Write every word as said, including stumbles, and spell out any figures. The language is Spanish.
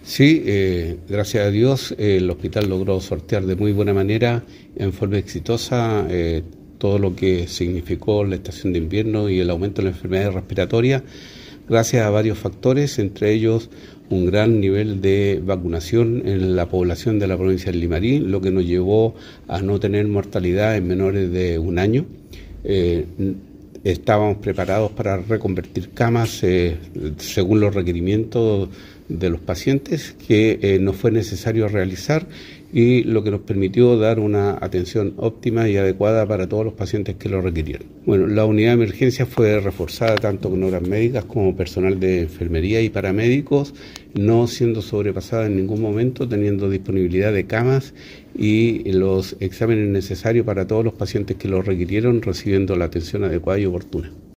Sí, eh, gracias a Dios eh, el hospital logró sortear de muy buena manera, en forma exitosa, eh, todo lo que significó la estación de invierno y el aumento de las enfermedades respiratorias, gracias a varios factores, entre ellos un gran nivel de vacunación en la población de la provincia de Limarí, lo que nos llevó a no tener mortalidad en menores de un año. Eh, Estábamos preparados para reconvertir camas eh, según los requerimientos de los pacientes, que eh, no fue necesario realizar, y lo que nos permitió dar una atención óptima y adecuada para todos los pacientes que lo requirieron. Bueno, la unidad de emergencia fue reforzada tanto con horas médicas como personal de enfermería y paramédicos, no siendo sobrepasada en ningún momento, teniendo disponibilidad de camas y los exámenes necesarios para todos los pacientes que lo requirieron, recibiendo la atención adecuada y oportuna.